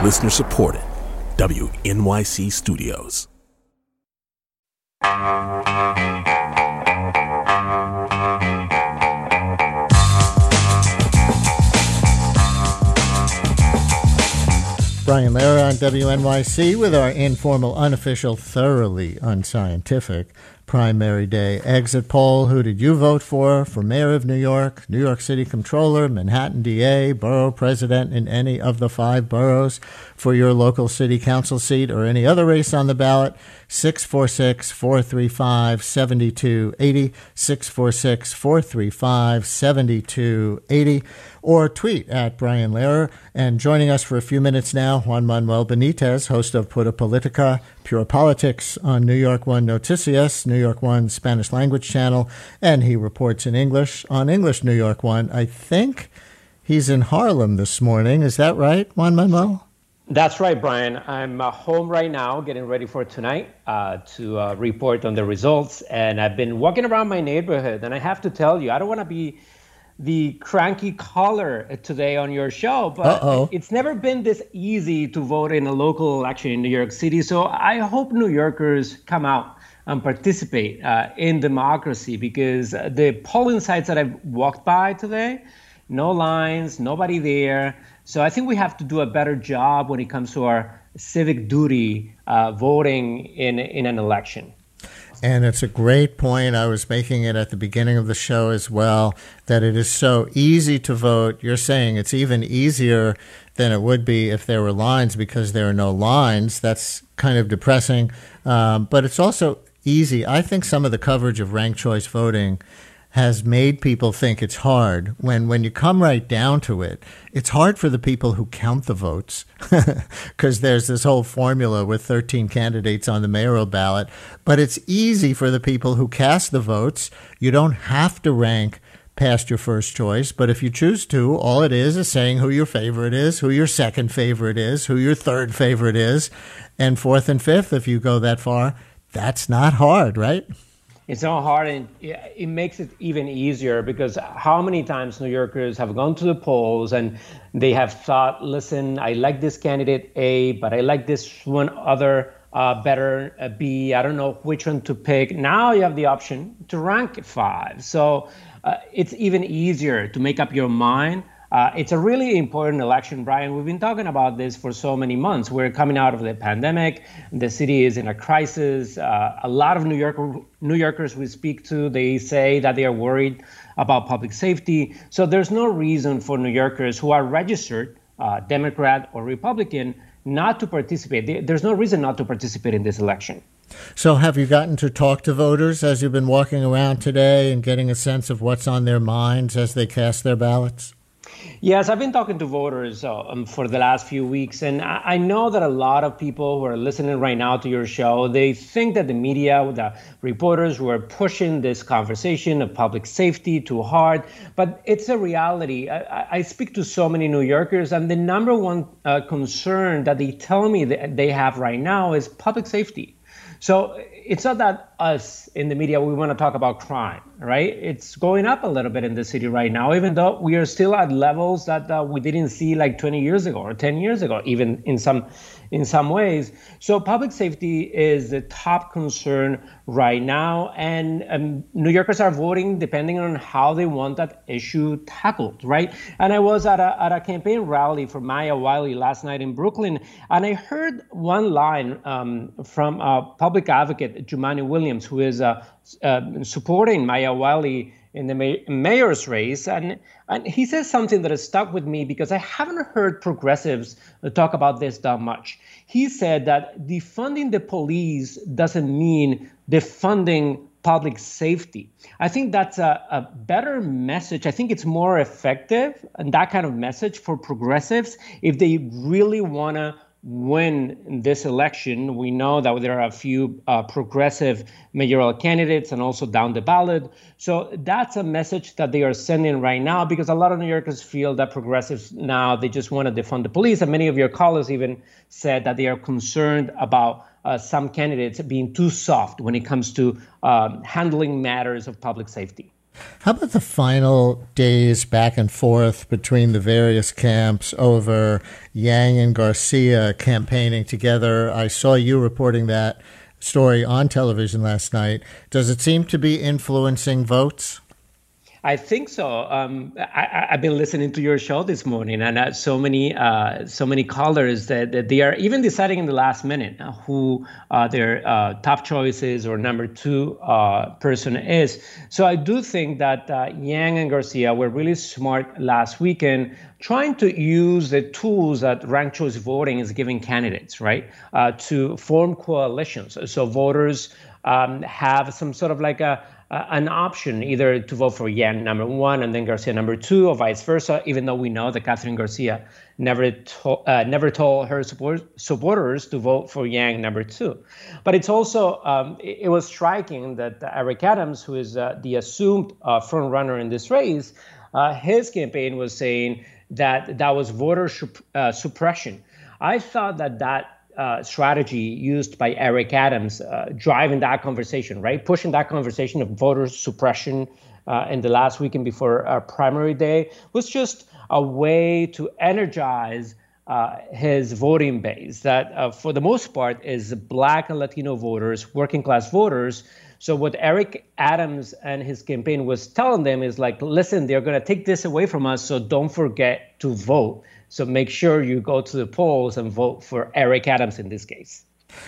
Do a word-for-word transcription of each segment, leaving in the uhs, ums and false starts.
Listener supported. W N Y C Studios. Brian Lehrer on W N Y C with our informal, unofficial, thoroughly unscientific primary day exit poll. Who did you vote for for mayor of New York, New York City Comptroller, Manhattan D A, borough president in any of the five boroughs, for your local city council seat or any other race on the ballot? six four six, four three five, seven two eight zero, six four six, four three five, seven two eight zero, or tweet at Brian Lehrer. And joining us for a few minutes now, Juan Manuel Benitez, host of Pura Politica, Pure Politics on New York One Noticias, New York One Spanish language channel, and he reports in English on English New York One. I think he's in Harlem this morning. Is that right, Juan Manuel? That's right, Brian. I'm uh, home right now, getting ready for tonight uh, to uh, report on the results. And I've been walking around my neighborhood, and I have to tell you, I don't want to be the cranky caller today on your show, but Uh-oh. It's never been this easy to vote in a local election in New York City. So I hope New Yorkers come out and participate uh, in democracy, because the polling sites that I've walked by today, no lines, nobody there. So I think we have to do a better job when it comes to our civic duty uh, voting in in an election. And it's a great point. I was making it at the beginning of the show as well, that it is so easy to vote. You're saying it's even easier than it would be if there were lines, because there are no lines. That's kind of depressing. Um, but it's also easy. I think some of the coverage of ranked choice voting has made people think it's hard, when when you come right down to it, it's hard for the people who count the votes, because there's this whole formula with thirteen candidates on the mayoral ballot. But it's easy for the people who cast the votes. You don't have to rank past your first choice, but if you choose to, all it is is saying who your favorite is, who your second favorite is, who your third favorite is, and fourth and fifth, if you go that far. That's not hard, right? It's not hard, and it makes it even easier, because how many times New Yorkers have gone to the polls and they have thought, listen, I like this candidate A, but I like this one other uh, better, uh, B. I don't know which one to pick. Now you have the option to rank five. So uh, it's even easier to make up your mind. Uh, it's a really important election, Brian. We've been talking about this for so many months. We're coming out of the pandemic. The city is in a crisis. Uh, a lot of New York, New Yorkers we speak to, they say that they are worried about public safety. So there's no reason for New Yorkers who are registered, uh, Democrat or Republican, not to participate. There's no reason not to participate in this election. So have you gotten to talk to voters as you've been walking around today and getting a sense of what's on their minds as they cast their ballots? Yes, I've been talking to voters uh, um, for the last few weeks, and I, I know that a lot of people who are listening right now to your show, they think that the media, the reporters who are pushing this conversation of public safety too hard, but it's a reality. I, I speak to so many New Yorkers, and the number one uh, concern that they tell me that they have right now is public safety. So it's not that us in the media, we want to talk about crime, right? It's going up a little bit in the city right now, even though we are still at levels that uh, we didn't see like twenty years ago or ten years ago, even in some in some ways. So public safety is the top concern right now. And um, New Yorkers are voting depending on how they want that issue tackled, right? And I was at a, at a campaign rally for Maya Wiley last night in Brooklyn, and I heard one line um, from a public advocate, Jumaane Williams, who is uh, uh, supporting Maya Wiley in the may- mayor's race. And, and he says something that has stuck with me, because I haven't heard progressives talk about this that much. He said that defunding the police doesn't mean defunding public safety. I think that's a, a better message. I think it's more effective, and that kind of message for progressives, if they really want to win this election. We know that there are a few uh, progressive mayoral candidates and also down the ballot. So that's a message that they are sending right now, because a lot of New Yorkers feel that progressives now, they just want to defund the police. And many of your callers even said that they are concerned about uh, some candidates being too soft when it comes to um, handling matters of public safety. How about the final days back and forth between the various camps over Yang and Garcia campaigning together? I saw you reporting that story on television last night. Does it seem to be influencing votes? I think so. Um, I, I've been listening to your show this morning, and uh, so many, uh, so many callers that, that they are even deciding in the last minute uh, who uh, their uh, top choice is or number two uh, person is. So I do think that uh, Yang and Garcia were really smart last weekend, trying to use the tools that ranked choice voting is giving candidates, right, uh, to form coalitions. So voters um, have some sort of like a Uh, an option either to vote for Yang number one and then Garcia number two, or vice versa, even though we know that Catherine Garcia never, to- uh, never told her support- supporters to vote for Yang number two. But it's also, um, it, it was striking that Eric Adams, who is uh, the assumed uh, front runner in this race, uh, his campaign was saying that that was voter sup- uh, suppression. I thought that that Uh, strategy used by Eric Adams, uh, driving that conversation, right? Pushing that conversation of voter suppression uh, in the last weekend before uh, primary day was just a way to energize uh, his voting base that uh, for the most part is Black and Latino voters, working class voters. So what Eric Adams and his campaign was telling them is like, listen, they're going to take this away from us, so don't forget to vote. So make sure you go to the polls and vote for Eric Adams in this case.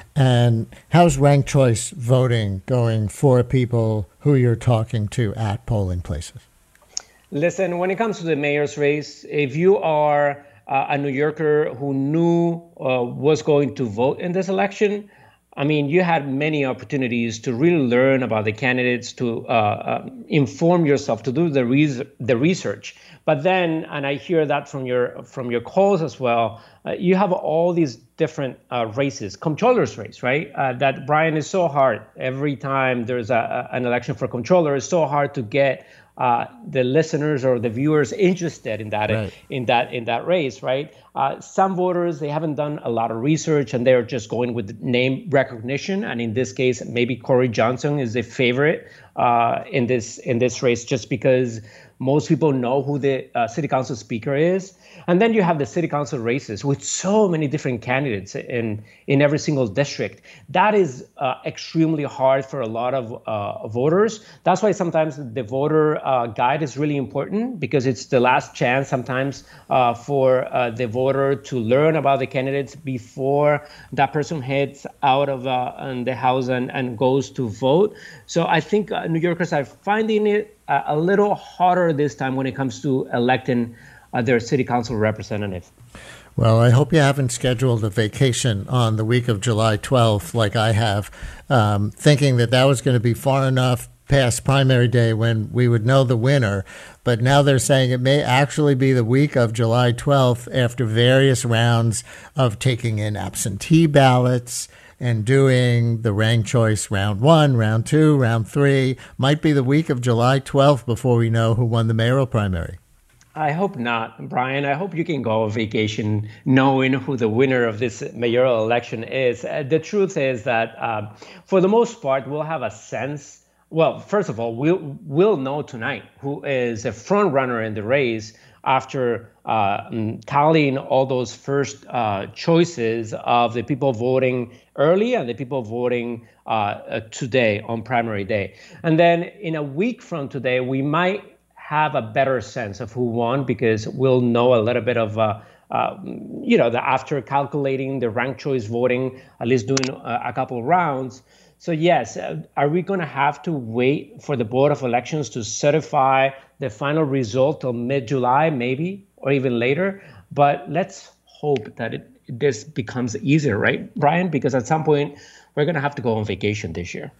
And how's ranked choice voting going for people who you're talking to at polling places? Listen, when it comes to the mayor's race, if you are uh, a New Yorker who knew uh, was going to vote in this election, I mean, you had many opportunities to really learn about the candidates, to uh, uh, inform yourself, to do the res- the research. But then, and I hear that from your from your calls as well, uh, you have all these different uh, races, comptroller's race, right? Uh, that, Brian, is so hard. Every time there's a, a, an election for comptroller, it's so hard to get uh, the listeners or the viewers interested in that right. in that in that race, right? Uh, some voters, they haven't done a lot of research and they're just going with name recognition. And in this case, maybe Corey Johnson is a favorite uh, in this in this race just because most people know who the uh, city council speaker is. And then you have the city council races with so many different candidates in, in every single district. That is uh, extremely hard for a lot of uh, voters. That's why sometimes the voter uh, guide is really important, because it's the last chance sometimes uh, for uh, the voter to learn about the candidates before that person heads out of uh, the house and, and goes to vote. So I think uh, New Yorkers are finding it uh, a little harder this time when it comes to electing Uh, their city council representative. Well, I hope you haven't scheduled a vacation on the week of July twelfth like I have, um, thinking that that was going to be far enough past primary day when we would know the winner. But now they're saying it may actually be the week of July twelfth after various rounds of taking in absentee ballots and doing the ranked choice round one, round two, round three. Might be the week of July twelfth before we know who won the mayoral primary. I hope not, Brian. I hope you can go on vacation knowing who the winner of this mayoral election is. Uh, the truth is that uh, for the most part, we'll have a sense. Well, first of all, we'll, we'll know tonight who is a front runner in the race after uh, tallying all those first uh, choices of the people voting early and the people voting uh, uh, today on primary day. And then in a week from today, we might have a better sense of who won, because we'll know a little bit of, uh, uh, you know, the after calculating the ranked choice voting, at least doing a, a couple of rounds. So yes, uh, are we going to have to wait for the Board of Elections to certify the final result till mid-July, maybe, or even later? But let's hope that it, this becomes easier, right, Brian? Because at some point, we're going to have to go on vacation this year.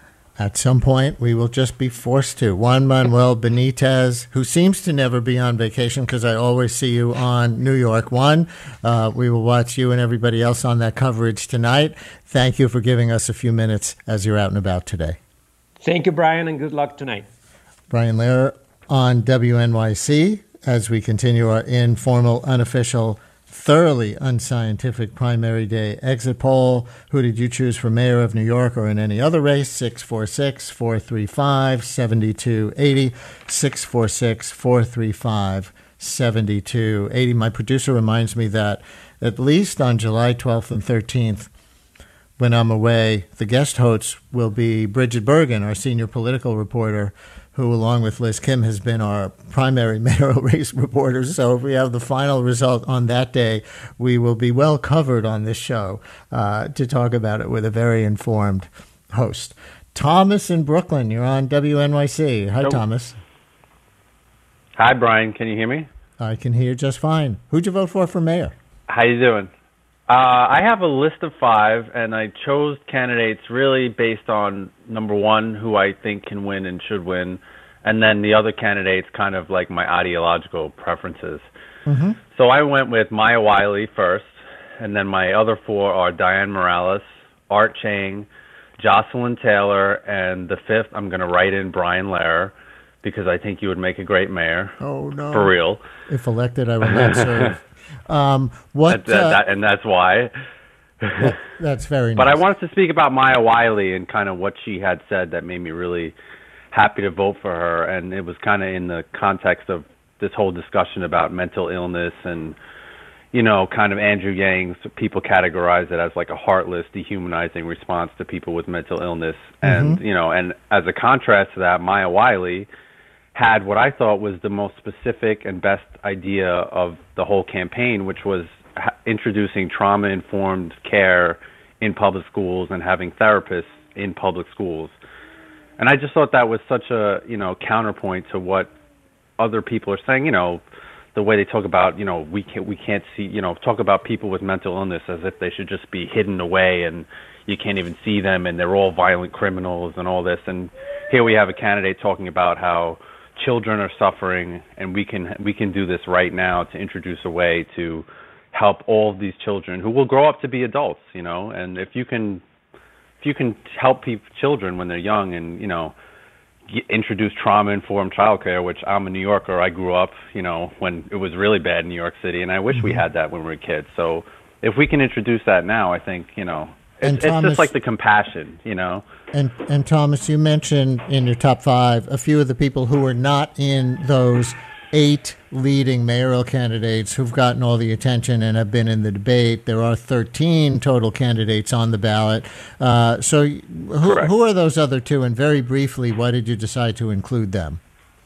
At some point, we will just be forced to. Juan Manuel Benitez, who seems to never be on vacation because I always see you on New York One. Uh, we will watch you and everybody else on that coverage tonight. Thank you for giving us a few minutes as you're out and about today. Thank you, Brian, and good luck tonight. Brian Lehrer on W N Y C as we continue our informal, unofficial, thoroughly unscientific primary day exit poll. Who did you choose for mayor of New York or in any other race? six four six, four three five, seven two eight zero. six four six, four three five, seven two eight zero. My producer reminds me that at least on July twelfth and thirteenth, when I'm away, the guest hosts will be Bridget Bergen, our senior political reporter, who, along with Liz Kim, has been our primary mayoral race reporter. So if we have the final result on that day, we will be well covered on this show uh, to talk about it with a very informed host. Thomas in Brooklyn, you're on W N Y C. Hi, Hello. Thomas. Hi, Brian. Can you hear me? I can hear just fine. Who'd you vote for for mayor? How you doing? Uh, I have a list of five, and I chose candidates really based on, number one, who I think can win and should win, and then the other candidates kind of like my ideological preferences. Mm-hmm. So I went with Maya Wiley first, and then my other four are Diane Morales, Art Chang, Jocelyn Taylor, and the fifth, I'm going to write in Brian Lehrer, because I think you would make a great mayor. Oh, no. For real. If elected, I will not serve. Um, what? That, that, uh, that, and that's why. that, that's very nice. But I wanted to speak about Maya Wiley and kind of what she had said that made me really happy to vote for her. And it was kind of in the context of this whole discussion about mental illness and, you know, kind of Andrew Yang, people categorize it as like a heartless, dehumanizing response to people with mental illness. And, Mm-hmm. you know, and as a contrast to that, Maya Wiley had what I thought was the most specific and best idea of the whole campaign, which was ha- introducing trauma-informed care in public schools and having therapists in public schools. And I just thought that was such a, you know, counterpoint to what other people are saying, you know, the way they talk about, you know, we can't, we can't see, you know, talk about people with mental illness as if they should just be hidden away and you can't even see them and they're all violent criminals and all this. And here we have a candidate talking about how children are suffering, and we can we can do this right now to introduce a way to help all of these children who will grow up to be adults, you know. And if you can if you can help people, children when they're young, and you know, get, introduce trauma-informed childcare, which I'm a New Yorker, I grew up, you know, when it was really bad in New York City, and I wish mm-hmm. we had that when we were kids. So if we can introduce that now, I think, you know, it's, it's Thomas, just like the compassion, you know. And and Thomas, you mentioned in your top five a few of the people who are not in those eight leading mayoral candidates who've gotten all the attention and have been in the debate. There are thirteen total candidates on the ballot. Uh, so who, who are those other two? And very briefly, why did you decide to include them?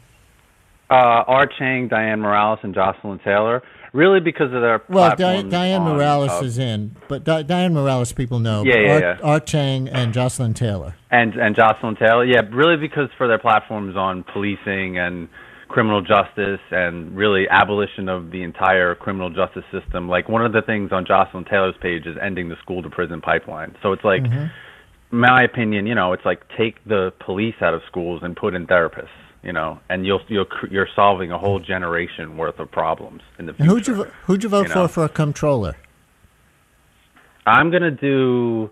Uh, Art Chang, Diane Morales, and Jocelyn Taylor. Really because of their well, Di- Diane on, Morales uh, is in, but Di- Diane Morales people know. Yeah, yeah, Art, yeah. Art Chang and Jocelyn Taylor. And and Jocelyn Taylor, yeah, really because for their platforms on policing and criminal justice and really abolition of the entire criminal justice system. Like one of the things on Jocelyn Taylor's page is ending the school to prison pipeline. So it's like, mm-hmm. in my opinion, you know, it's like take the police out of schools and put in therapists. You know, and you'll you'll you're solving a whole generation worth of problems in the future. And who'd you who'd you vote you for know? for a comptroller? I'm gonna do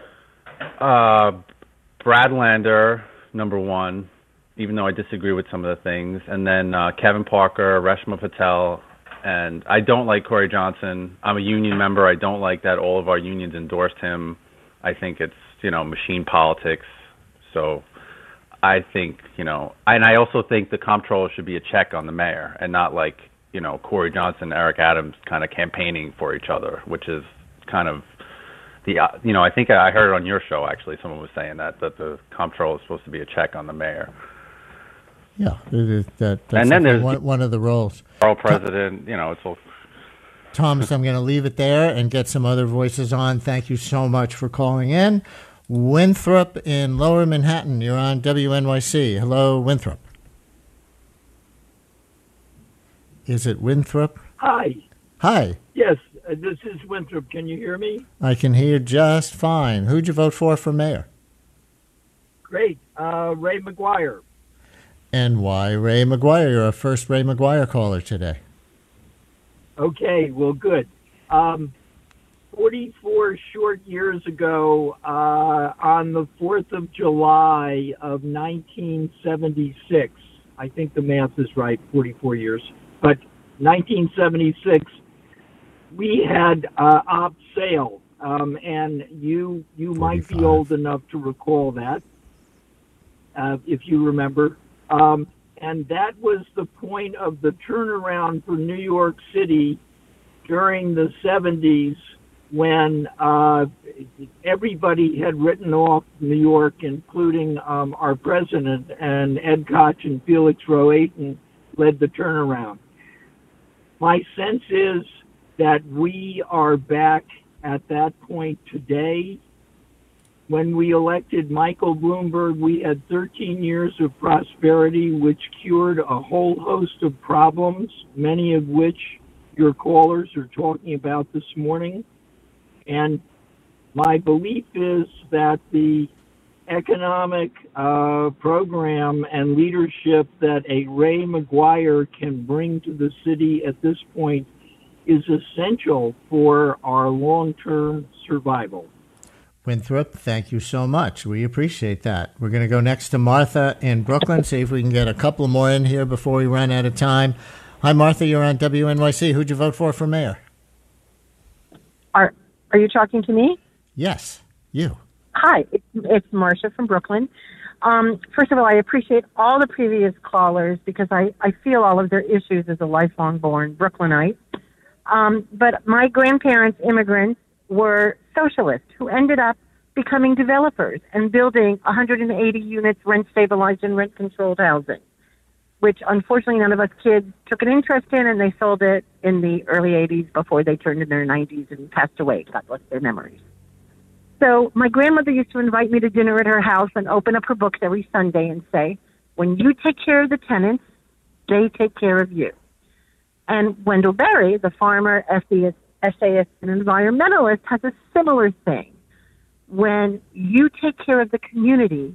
uh, Brad Lander, number one, even though I disagree with some of the things, and then uh, Kevin Parker, Reshma Patel, and I don't like Corey Johnson. I'm a union member. I don't like that all of our unions endorsed him. I think it's you know machine politics. So. I think, you know, and I also think the comptroller should be a check on the mayor and not like, you know, Corey Johnson and Eric Adams kind of campaigning for each other, which is kind of the, uh, you know, I think I heard it on your show, actually, someone was saying that, that the comptroller is supposed to be a check on the mayor. Yeah, it is, that, that's and then there's one, one of the roles. Our president, you know, it's all. Thomas, I'm going to leave it there and get some other voices on. Thank you so much for calling in. Winthrop in Lower Manhattan, you're on W N Y C. Hello, Winthrop. Is it Winthrop? Hi. Hi. Yes, uh, this is Winthrop. Can you hear me? I can hear just fine. Who'd you vote for for mayor? Great. Uh, Ray McGuire. And why Ray McGuire? You're our first Ray McGuire caller today. Okay, well, good. Um, forty-four short years ago, uh, on the fourth of July of nineteen seventy-six, I think the math is right, forty-four years, but nineteen seventy-six, we had uh, op sale, um, and you you might be old enough to recall that, uh, if you remember. Um, and that was the point of the turnaround for New York City during the seventies, when uh, everybody had written off New York, including um, our president, and Ed Koch and Felix Rohatyn led the turnaround. My sense is that we are back at that point today. When we elected Michael Bloomberg, we had thirteen years of prosperity, which cured a whole host of problems, many of which your callers are talking about this morning. And my belief is that the economic uh, program and leadership that a Ray McGuire can bring to the city at this point is essential for our long-term survival. Winthrop, thank you so much. We appreciate that. We're going to go next to Martha in Brooklyn, see if we can get a couple more in here before we run out of time. Hi, Martha. You're on W N Y C. Who'd you vote for for mayor? Are Are you talking to me? Yes, you. Hi, it's, it's Marcia from Brooklyn. Um, first of all, I appreciate all the previous callers because I, I feel all of their issues as a lifelong born Brooklynite. Um, but my grandparents, immigrants, were socialists who ended up becoming developers and building one hundred eighty units rent-stabilized and rent-controlled housing, which unfortunately none of us kids took an interest in, and they sold it in the early eighties before they turned in their nineties and passed away. God bless their memories. So my grandmother used to invite me to dinner at her house and open up her books every Sunday and say, when you take care of the tenants, they take care of you. And Wendell Berry, the farmer, essayist, essayist, and environmentalist, has a similar thing. When you take care of the community,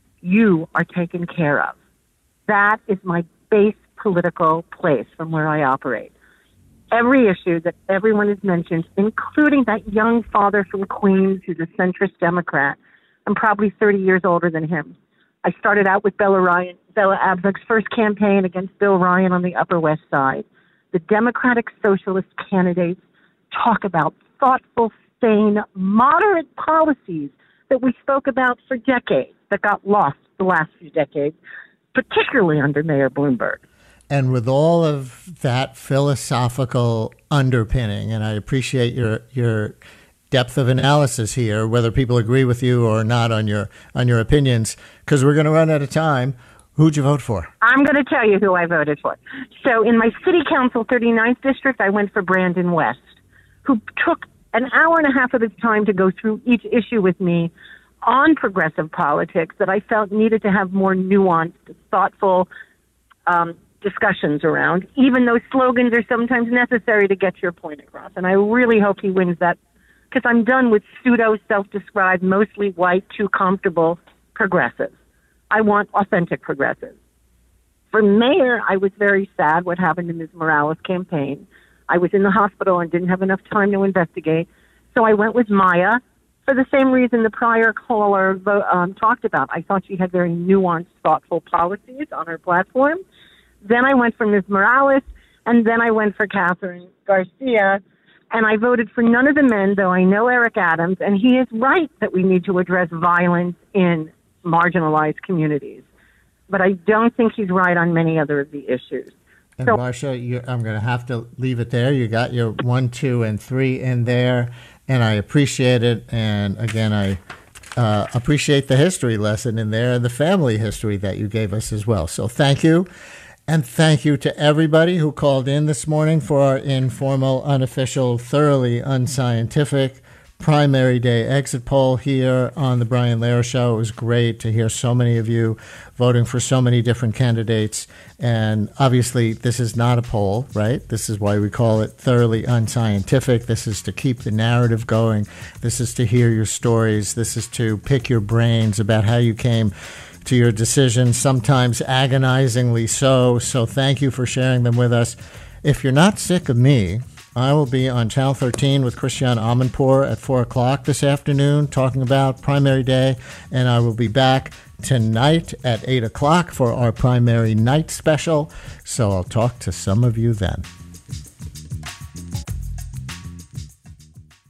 you are taken care of. That is my base political place from where I operate. Every issue that everyone has mentioned, including that young father from Queens who's a centrist Democrat, I'm probably thirty years older than him. I started out with Bella Ryan, Bella Abzug's first campaign against Bill Ryan on the Upper West Side. The Democratic Socialist candidates talk about thoughtful, sane, moderate policies that we spoke about for decades that got lost the last few decades, particularly under Mayor Bloomberg. And with all of that philosophical underpinning, and I appreciate your your depth of analysis here, whether people agree with you or not on your on your opinions, because we're going to run out of time. Who'd you vote for? I'm going to tell you who I voted for. So in my city council thirty-ninth district, I went for Brandon West, who took an hour and a half of his time to go through each issue with me on progressive politics that I felt needed to have more nuanced, thoughtful um, discussions around, even though slogans are sometimes necessary to get your point across. And I really hope he wins that, because I'm done with pseudo, self-described, mostly white, too comfortable progressives. I want authentic progressives. For mayor, I was very sad what happened in Miz Morales' campaign. I was in the hospital and didn't have enough time to investigate. So I went with Maya for the same reason the prior caller um, talked about. I thought she had very nuanced, thoughtful policies on her platform. Then I went for Miz Morales, and then I went for Catherine Garcia, and I voted for none of the men, though I know Eric Adams, and he is right that we need to address violence in marginalized communities. But I don't think he's right on many other of the issues. And so, Marcia, you, I'm going to have to leave it there. You got your one, two, and three in there, and I appreciate it. And again, I uh, appreciate the history lesson in there and the family history that you gave us as well. So thank you. And thank you to everybody who called in this morning for our informal, unofficial, thoroughly unscientific primary day exit poll here on the Brian Lehrer Show. It was great to hear so many of you voting for so many different candidates. And obviously, this is not a poll, right? This is why we call it thoroughly unscientific. This is to keep the narrative going. This is to hear your stories. This is to pick your brains about how you came to your decisions, sometimes agonizingly so. So thank you for sharing them with us. If you're not sick of me, I will be on Channel thirteen with Christiane Amanpour at four o'clock this afternoon talking about primary day, and I will be back tonight at eight o'clock for our primary night special, so I'll talk to some of you then.